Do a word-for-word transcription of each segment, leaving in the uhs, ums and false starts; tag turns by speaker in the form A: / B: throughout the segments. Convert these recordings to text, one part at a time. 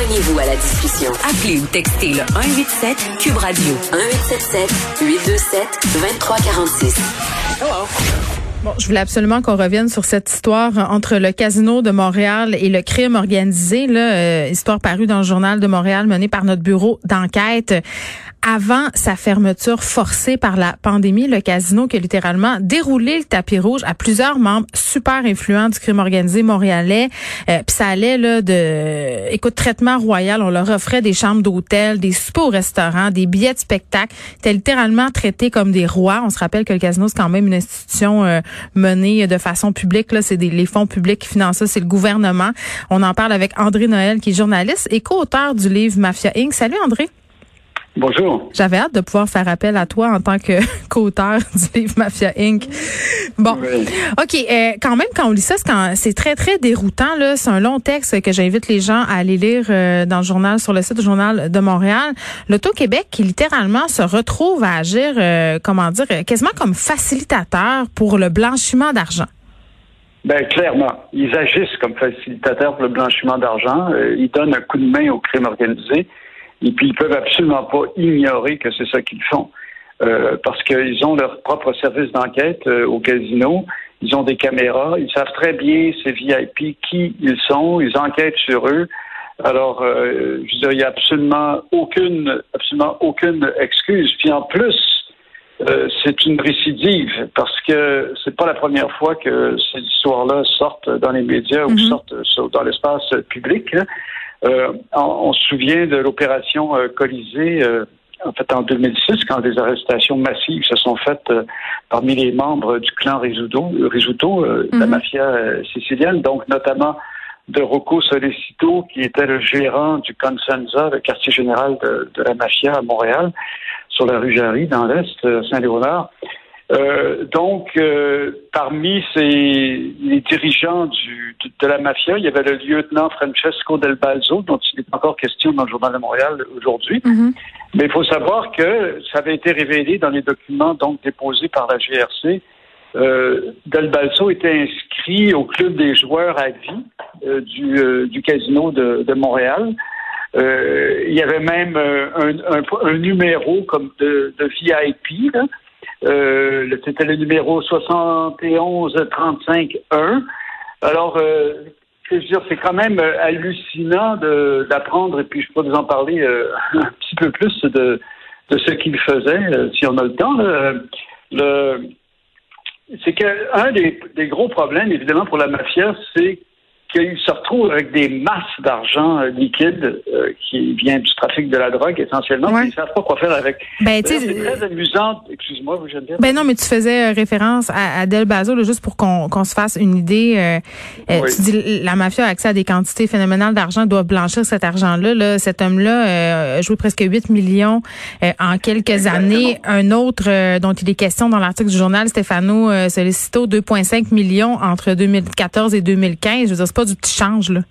A: Joignez-vous à la discussion. Appelez ou textez le un huit sept Cube Radio un huit sept sept huit deux sept deux trois quatre six. Hello.
B: Bon, je voulais absolument qu'on revienne sur cette histoire entre le Casino de Montréal et le crime organisé, là, euh, histoire parue dans le Journal de Montréal menée par notre bureau d'enquête. Avant sa fermeture forcée par la pandémie, le casino qui a littéralement déroulé le tapis rouge à plusieurs membres super influents du crime organisé montréalais. Euh, Puis ça allait là de, écoute, traitement royal. On leur offrait des chambres d'hôtel, des soupers au restaurant, des billets de spectacle. Ils étaient littéralement traités comme des rois. On se rappelle que le casino, c'est quand même une institution euh, menée de façon publique. Là, c'est des, les fonds publics qui financent ça, c'est le gouvernement. On en parle avec André Noël, qui est journaliste et co-auteur du livre Mafia Incorporée. Salut André.
C: Bonjour.
B: J'avais hâte de pouvoir faire appel à toi en tant que co-auteur du livre Mafia Incorporée. Bon, oui. OK. Euh, quand même, quand on lit ça, c'est, quand, c'est très, très déroutant. Là. C'est un long texte que j'invite les gens à aller lire euh, dans le journal, sur le site du Journal de Montréal. L'Auto-Québec qui, littéralement, se retrouve à agir, euh, comment dire, quasiment comme facilitateur pour le blanchiment d'argent.
C: Ben clairement, ils agissent comme facilitateurs pour le blanchiment d'argent. Euh, ils donnent un coup de main au crime organisé. Et puis, ils peuvent absolument pas ignorer que c'est ça qu'ils font. Euh, parce qu'ils ont leur propre service d'enquête euh, au casino. Ils ont des caméras. Ils savent très bien, ces V I P, qui ils sont. Ils enquêtent sur eux. Alors, euh, je veux dire, il n'y a absolument aucune, absolument aucune excuse. Puis en plus, euh, c'est une récidive parce que c'est pas la première fois que ces histoires-là sortent dans les médias mm-hmm. ou sortent sur, dans l'espace public, là. Euh, on, on se souvient de l'opération euh, Colisée, euh, en fait en deux mille six, quand des arrestations massives se sont faites euh, parmi les membres du clan Rizzuto, Rizzuto euh, mm-hmm. de la mafia euh, sicilienne, donc notamment de Rocco Solecito, qui était le gérant du Consenza, le quartier général de, de la mafia à Montréal, sur la rue Jarry, dans l'Est, euh, Saint-Léonard. Euh, donc, euh, parmi ces, les dirigeants du, de, de la mafia, il y avait le lieutenant Francesco Del Balzo, dont il est encore question dans le Journal de Montréal aujourd'hui. Mm-hmm. Mais il faut savoir que ça avait été révélé dans les documents donc déposés par la G R C. Euh, Del Balzo était inscrit au club des joueurs à vie euh, du, euh, du casino de, de Montréal. Euh, il y avait même euh, un, un, un numéro comme de, de V I P, là. Euh, c'était le numéro soixante et onze trente-cinq un. Alors, euh, je veux dire, c'est quand même hallucinant de, d'apprendre, et puis je peux vous en parler euh, un petit peu plus de, de ce qu'il faisait, euh, si on a le temps. Là. Le, c'est qu'un des, des gros problèmes, évidemment, pour la mafia, c'est qu'ils se retrouvent avec des masses d'argent euh, liquide euh, qui vient du trafic de la drogue essentiellement, ouais. Ils ne savent pas quoi faire avec.
B: Ben,
C: c'est très amusant. Excuse-moi, vous Geneviève.
B: Ben non, mais tu faisais référence à, à Del Balzo, là, juste pour qu'on, qu'on se fasse une idée. Euh, oui. Tu dis la mafia a accès à des quantités phénoménales d'argent, doit blanchir cet argent-là. Là. Cet homme-là euh, a joué presque huit millions euh, en quelques Exactement. années. Un autre euh, dont il est question dans l'article du journal, Stefano euh, Solecito, deux virgule cinq millions entre deux mille quatorze et deux mille quinze. Je veux dire, c'est pas du petit change, là.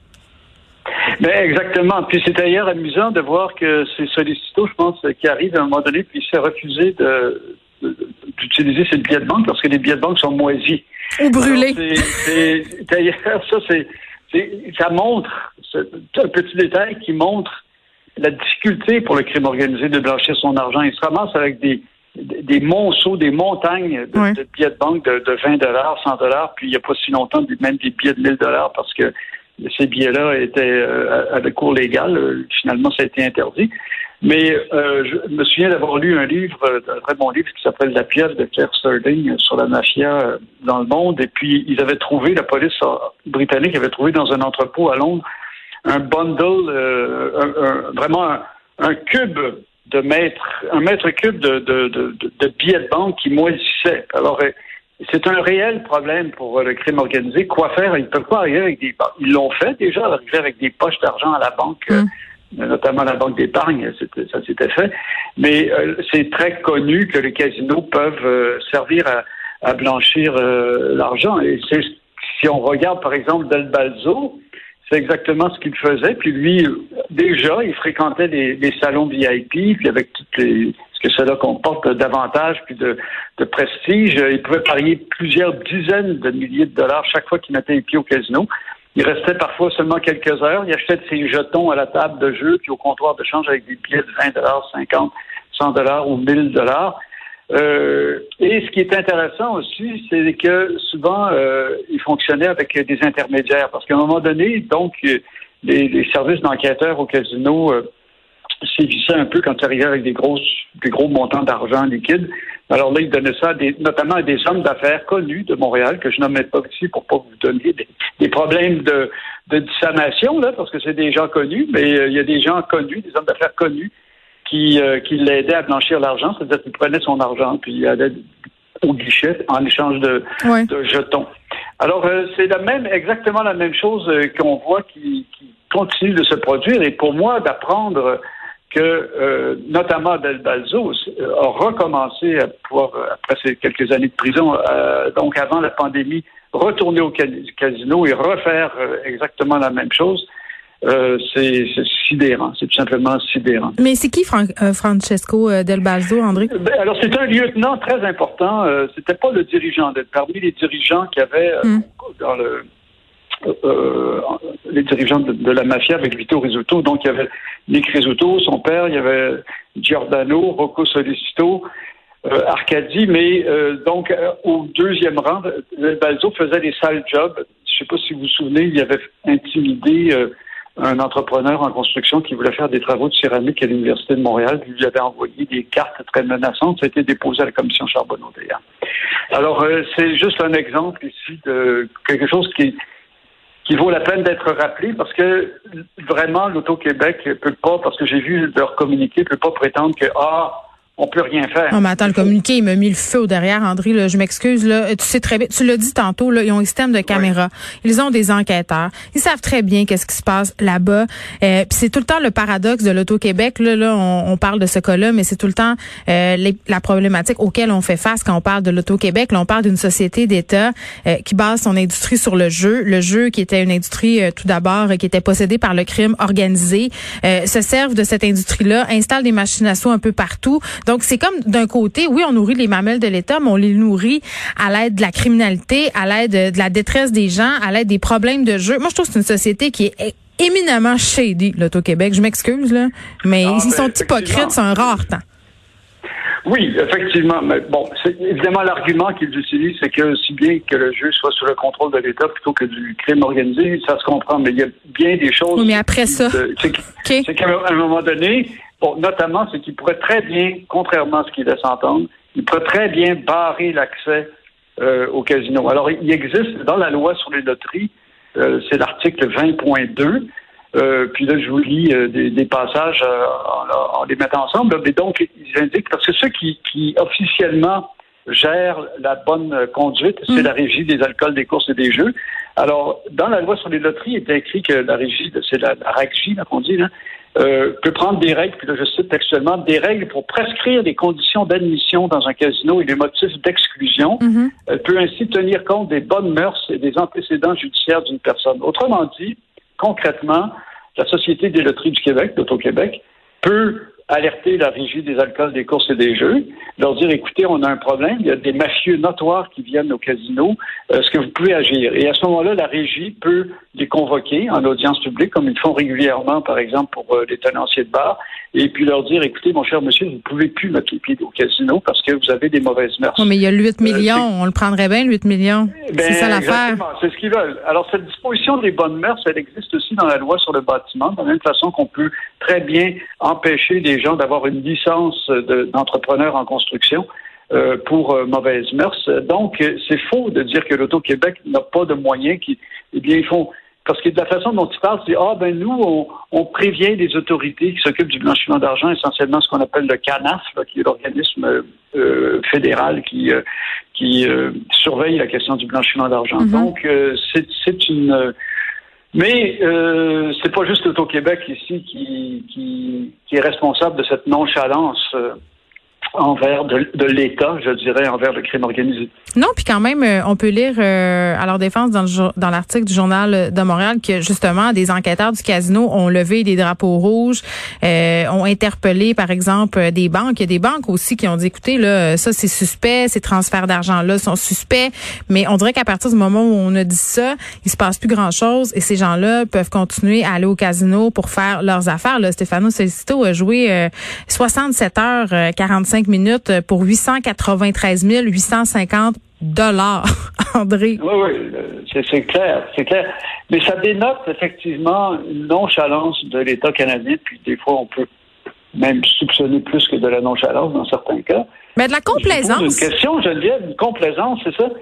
C: Mais exactement. Puis c'est d'ailleurs amusant de voir que c'est Solecito, je pense, qui arrive à un moment donné, puis il s'est refusé de, de, d'utiliser ses billets de banque parce que les billets de banque sont moisis.
B: Ou brûlés.
C: Alors, c'est, c'est, d'ailleurs, ça, c'est, c'est, ça montre, c'est un petit détail qui montre la difficulté pour le crime organisé de blanchir son argent. Il se ramasse avec des des monceaux, des montagnes de, ouais. de billets de banque de, de vingt dollars, cent dollars, puis il n'y a pas si longtemps, même des billets de mille dollars parce que ces billets-là étaient euh, avec cours légal. Euh, finalement, ça a été interdit. Mais euh, je me souviens d'avoir lu un livre, un très bon livre qui s'appelle La pièce de Claire Sterling sur la mafia dans le monde. Et puis, ils avaient trouvé, la police britannique avait trouvé dans un entrepôt à Londres un bundle, euh, un, un, vraiment un, un cube de mètre, un mètre cube de, de, de, de billets de banque qui moisissaient. Alors, c'est un réel problème pour le crime organisé. Quoi faire? Ils ne peuvent pas arriver avec des... Ils l'ont fait déjà, arriver avec des poches d'argent à la banque, mmh. euh, notamment la banque d'épargne, ça s'était fait. Mais euh, c'est très connu que les casinos peuvent euh, servir à, à blanchir euh, l'argent. Et c'est, si on regarde, par exemple, Del Balzo, c'est exactement ce qu'il faisait. Puis lui, déjà, il fréquentait les, les salons V I P, puis avec toutes les, ce que cela comporte d'avantages puis de, de prestige, il pouvait parier plusieurs dizaines de milliers de dollars chaque fois qu'il mettait les pieds au casino. Il restait parfois seulement quelques heures. Il achetait ses jetons à la table de jeu puis au comptoir de change avec des billets de vingt dollars, cinquante, cent dollars ou mille dollars. Euh, et ce qui est intéressant aussi, c'est que souvent, euh, il fonctionnait avec des intermédiaires. Parce qu'à un moment donné, donc, les, les services d'enquêteurs au casino euh, sévissaient un peu quand ils arrivaient avec des grosses, des gros montants d'argent liquide. Alors là, ils donnaient ça à des, notamment à des hommes d'affaires connus de Montréal, que je nommais pas ici pour pas vous donner des, des problèmes de, de diffamation, là, parce que c'est des gens connus, mais euh, il y a des gens connus, des hommes d'affaires connus, qui, euh, qui l'aidaient à blanchir l'argent, c'est-à-dire qu'il prenait son argent puis il allait au guichet en échange de, ouais. de jetons. Alors, euh, c'est la même, exactement la même chose euh, qu'on voit qui, qui continue de se produire. Et pour moi, d'apprendre que, euh, notamment Del Balzo, euh, a recommencé à pouvoir, après ces quelques années de prison, euh, donc avant la pandémie, retourner au casino et refaire euh, exactement la même chose. Euh, c'est, c'est sidérant, c'est tout simplement sidérant.
B: Mais c'est qui Fran- euh, Francesco euh, Del Balzo, André?
C: Ben, alors, c'est un lieutenant très important. Euh, c'était pas le dirigeant. Parmi les dirigeants qu'il y avait euh, mm. dans le euh, les dirigeants de, de la mafia avec Vito Rizzuto. Donc, il y avait Nick Rizzuto, son père, il y avait Giordano, Rocco Solicito, euh, Arcadi, mais euh, donc euh, au deuxième rang, Del Balzo faisait des sales jobs. Je sais pas si vous vous souvenez, il avait intimidé euh, un entrepreneur en construction qui voulait faire des travaux de céramique à l'Université de Montréal. Il lui avait envoyé des cartes très menaçantes. Ça a été déposé à la commission Charbonneau, d'ailleurs. Alors, euh, c'est juste un exemple ici de quelque chose qui, qui vaut la peine d'être rappelé parce que vraiment, l'Auto-Québec peut pas, parce que j'ai vu leur communiqué, peut pas prétendre que, ah, on peut rien faire.
B: Non, mais attends, le communiqué, il m'a mis le feu au derrière, André, là, je m'excuse, là. Tu sais très bien, tu l'as dit tantôt, là, ils ont un système de caméra. Oui. Ils ont des enquêteurs. Ils savent très bien qu'est-ce qui se passe là-bas. Euh, puis c'est tout le temps le paradoxe de l'Auto-Québec, là, là, on, on parle de ce cas-là, mais c'est tout le temps, euh, les, la problématique auquel on fait face quand on parle de l'Auto-Québec. Là, on parle d'une société d'État, euh, qui base son industrie sur le jeu. Le jeu qui était une industrie, euh, tout d'abord, euh, qui était possédée par le crime organisé, euh, se servent de cette industrie-là, installent des machines à sous un peu partout. Donc, c'est comme d'un côté, oui, on nourrit les mamelles de l'État, mais on les nourrit à l'aide de la criminalité, à l'aide de la détresse des gens, à l'aide des problèmes de jeu. Moi, je trouve que c'est une société qui est éminemment shady, l'Auto-Québec. Je m'excuse, là, mais ah, ils sont hypocrites, c'est un rare temps.
C: Oui, effectivement. Mais bon, c'est, évidemment, l'argument qu'ils utilisent, c'est que si bien que le jeu soit sous le contrôle de l'État plutôt que du crime organisé, ça se comprend. Mais il y a bien des choses...
B: Oui, mais après ça...
C: De, c'est, okay. c'est qu'à un moment donné... Bon, notamment, c'est qu'il pourrait très bien, contrairement à ce qu'il laisse entendre, il pourrait très bien barrer l'accès euh, au casino. Alors, il existe dans la loi sur les loteries, euh, c'est l'article vingt point deux, euh, puis là, je vous lis euh, des, des passages euh, en, en les mettant ensemble, là, mais donc, ils indiquent, parce que ceux qui, qui officiellement gèrent la bonne conduite, c'est mmh. la régie des alcools, des courses et des jeux. Alors, dans la loi sur les loteries, il est écrit que la régie, c'est la, la RACJ, là, qu'on dit, là, Euh, peut prendre des règles, puis là je cite textuellement, des règles pour prescrire des conditions d'admission dans un casino et des motifs d'exclusion. Mm-hmm. Elle peut ainsi tenir compte des bonnes mœurs et des antécédents judiciaires d'une personne. Autrement dit, concrètement, la Société des loteries du Québec, l'Auto-Québec, peut alerter la régie des alcools, des courses et des jeux, leur dire, écoutez, on a un problème, il y a des mafieux notoires qui viennent au casino, euh, est-ce que vous pouvez agir? Et à ce moment-là, la régie peut les convoquer en audience publique, comme ils font régulièrement, par exemple, pour euh, les tenanciers de bar, et puis leur dire, écoutez, mon cher monsieur, vous ne pouvez plus mettre les pieds au casino parce que vous avez des mauvaises mœurs.
B: Oui, mais il y a huit millions, euh, on le prendrait bien, le huit millions. Ben, c'est ça l'affaire.
C: Exactement, c'est ce qu'ils veulent. Alors, cette disposition des bonnes mœurs, elle existe aussi dans la loi sur le bâtiment, de la même façon qu'on peut très bien empêcher les gens d'avoir une licence de, d'entrepreneur en construction euh, pour euh, mauvaises mœurs. Donc, c'est faux de dire que l'Auto-Québec n'a pas de moyens qui, eh bien, ils font... Parce que de la façon dont ils parlent, c'est « Ah, ben nous, on, on prévient les autorités qui s'occupent du blanchiment d'argent, essentiellement ce qu'on appelle le CANAF, là, qui est l'organisme euh, fédéral qui, euh, qui euh, surveille la question du blanchiment d'argent. Mm-hmm. Donc, euh, c'est, c'est une... Euh, mais euh, c'est pas juste l'Auto-Québec ici qui, qui, qui est responsable de cette nonchalance euh, envers de, de l'État, je dirais, envers le crime organisé.
B: Non, puis quand même, on peut lire euh, à leur défense dans, le, dans l'article du Journal de Montréal que justement des enquêteurs du casino ont levé des drapeaux rouges, euh, ont interpellé par exemple des banques. Il y a des banques aussi qui ont dit, écoutez, là, ça c'est suspect, ces transferts d'argent-là sont suspects, mais on dirait qu'à partir du moment où on a dit ça, il se passe plus grand-chose et ces gens-là peuvent continuer à aller au casino pour faire leurs affaires. Là, Stefano Solicito a joué euh, soixante-sept heures, euh, quarante-cinq minutes pour huit cent quatre-vingt-treize mille huit cent cinquante dollars, André.
C: Oui, oui, c'est, c'est clair, c'est clair. Mais ça dénote effectivement une nonchalance de l'État canadien, puis des fois on peut même soupçonner plus que de la nonchalance dans certains cas.
B: Mais de la complaisance.
C: Je pose une question, Geneviève, une complaisance, c'est ça?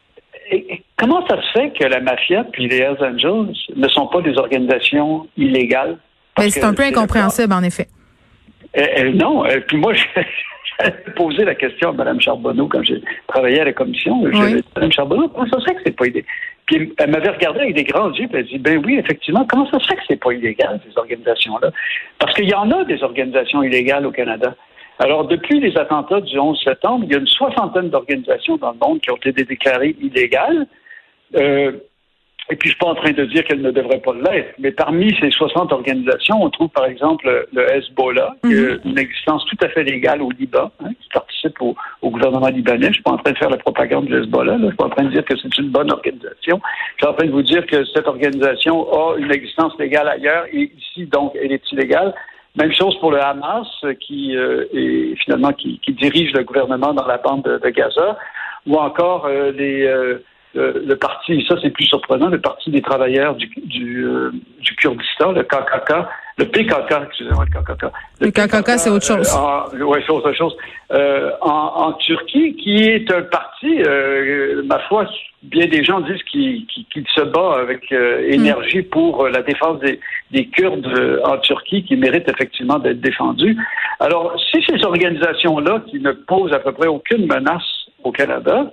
C: Et, et comment ça se fait que la mafia puis les Hells Angels ne sont pas des organisations illégales?
B: Mais c'est un peu incompréhensible, en effet.
C: Euh, euh, non, euh, puis moi, j'avais posé la question à Mme Charbonneau quand j'ai travaillé à la commission.
B: Oui.
C: J'avais dit, Mme Charbonneau, comment ça se fait que c'est pas illégal? Puis elle m'avait regardé avec des grands yeux, puis elle dit, ben oui, effectivement, comment ça se fait que c'est pas illégal, ces organisations-là? Parce qu'il y en a des organisations illégales au Canada. Alors, depuis les attentats du onze septembre, il y a une soixantaine d'organisations dans le monde qui ont été déclarées illégales. Euh, Et puis, je suis pas en train de dire qu'elles ne devraient pas l'être, mais parmi ces soixante organisations, on trouve par exemple le Hezbollah, qui a une existence tout à fait légale au Liban, hein, qui participe au, au gouvernement libanais. Je suis pas en train de faire la propagande du Hezbollah, là. Je suis pas en train de dire que c'est une bonne organisation. Je suis en train de vous dire que cette organisation a une existence légale ailleurs, et ici, donc, elle est illégale. Même chose pour le Hamas, qui euh, est finalement qui, qui dirige le gouvernement dans la bande de, de Gaza, ou encore euh, les... Euh, Le, le parti, ça c'est plus surprenant, le Parti des travailleurs du, du, euh, du Kurdistan, le K K K, le P K K, excusez-moi, le K K K.
B: Le, le K K K, c'est autre chose.
C: Euh, oui, c'est autre chose. Euh, en, en Turquie, qui est un parti, euh, ma foi, bien des gens disent qu'il, qu'il, qu'il se bat avec euh, énergie mm. pour la défense des, des Kurdes euh, en Turquie, qui méritent effectivement d'être défendus. Alors, si ces organisations-là, qui ne posent à peu près aucune menace au Canada,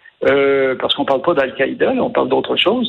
C: Euh, parce qu'on ne parle pas d'Al-Qaïda, là, on parle d'autre chose.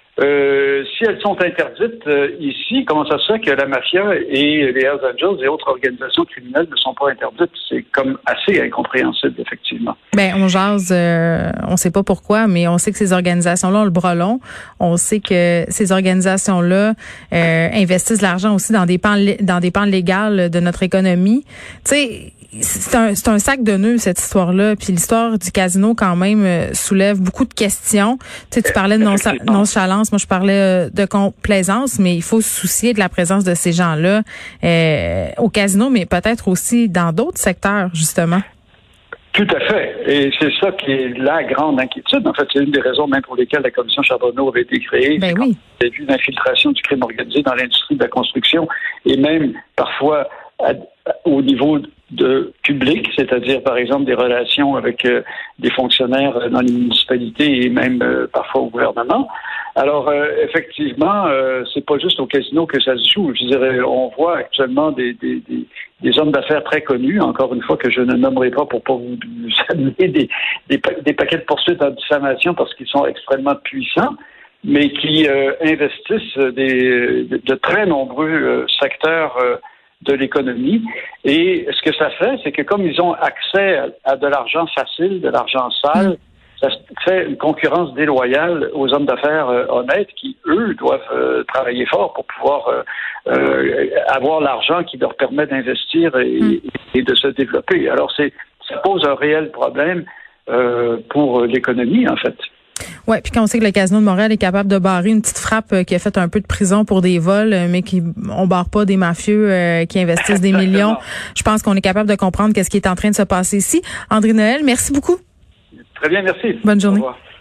C: Euh, si elles sont interdites euh, ici, comment ça se fait que la mafia et les Hells Angels et autres organisations criminelles ne sont pas interdites? C'est comme assez incompréhensible, effectivement.
B: Ben, on jase, euh, on sait pas pourquoi, mais on sait que ces organisations-là ont le bras long. On sait que ces organisations-là euh, investissent de l'argent aussi dans des pans, dans des pans légales de notre économie. Tu sais, c'est un, c'est un sac de nœuds, cette histoire-là. Puis l'histoire du casino, quand même, euh, soulève beaucoup de questions. Tu sais, tu parlais de nonchalance, moi je parlais de complaisance, mais il faut se soucier de la présence de ces gens-là euh, au casino, mais peut-être aussi dans d'autres secteurs, justement.
C: Tout à fait. Et c'est ça qui est la grande inquiétude. En fait, c'est une des raisons même pour lesquelles la commission Charbonneau avait été créée.
B: Ben oui.
C: Il y a eu une infiltration du crime organisé dans l'industrie de la construction et même parfois à, au niveau de public, c'est-à-dire par exemple des relations avec euh, des fonctionnaires dans les municipalités et même euh, parfois au gouvernement. Alors euh, effectivement, euh, c'est pas juste au casino que ça se joue. Je dirais, on voit actuellement des, des, des, des hommes d'affaires très connus, encore une fois que je ne nommerai pas pour pas vous, vous amener des, des, des paquets de poursuites en diffamation parce qu'ils sont extrêmement puissants, mais qui euh, investissent des, de, de très nombreux euh, secteurs euh, de l'économie. Et ce que ça fait, c'est que comme ils ont accès à, à de l'argent facile, de l'argent sale, ça fait une concurrence déloyale aux hommes d'affaires euh, honnêtes qui, eux, doivent euh, travailler fort pour pouvoir euh, euh, avoir l'argent qui leur permet d'investir et, mm. et de se développer. Alors, c'est ça pose un réel problème euh, pour l'économie, en fait.
B: Ouais, puis quand on sait que le Casino de Montréal est capable de barrer une petite frappe euh, qui a fait un peu de prison pour des vols, euh, mais qui on barre pas des mafieux euh, qui investissent des millions, je pense qu'on est capable de comprendre qu'est-ce qui est en train de se passer ici. André Noël, merci beaucoup.
C: Très bien, merci.
B: Bonne journée.
C: Au revoir.